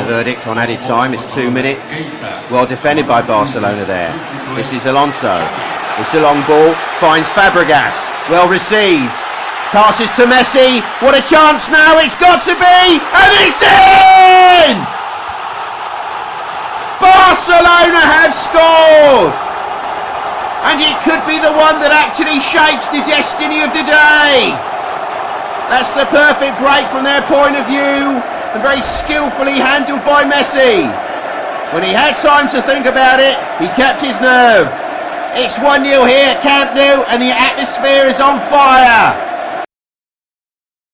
The verdict on added time is 2 minutes. Well defended by Barcelona there. This is Alonso. It's a long ball. Finds Fabregas. Well received. Passes to Messi. What a chance now. It's got to be. And it's in! Barcelona have scored! And it could be the one that actually shapes the destiny of the day. That's the perfect break from their point of view, and very skillfully handled by Messi. When he had time to think about it, he kept his nerve. It's 1-0 here at Camp Nou, and the atmosphere is on fire.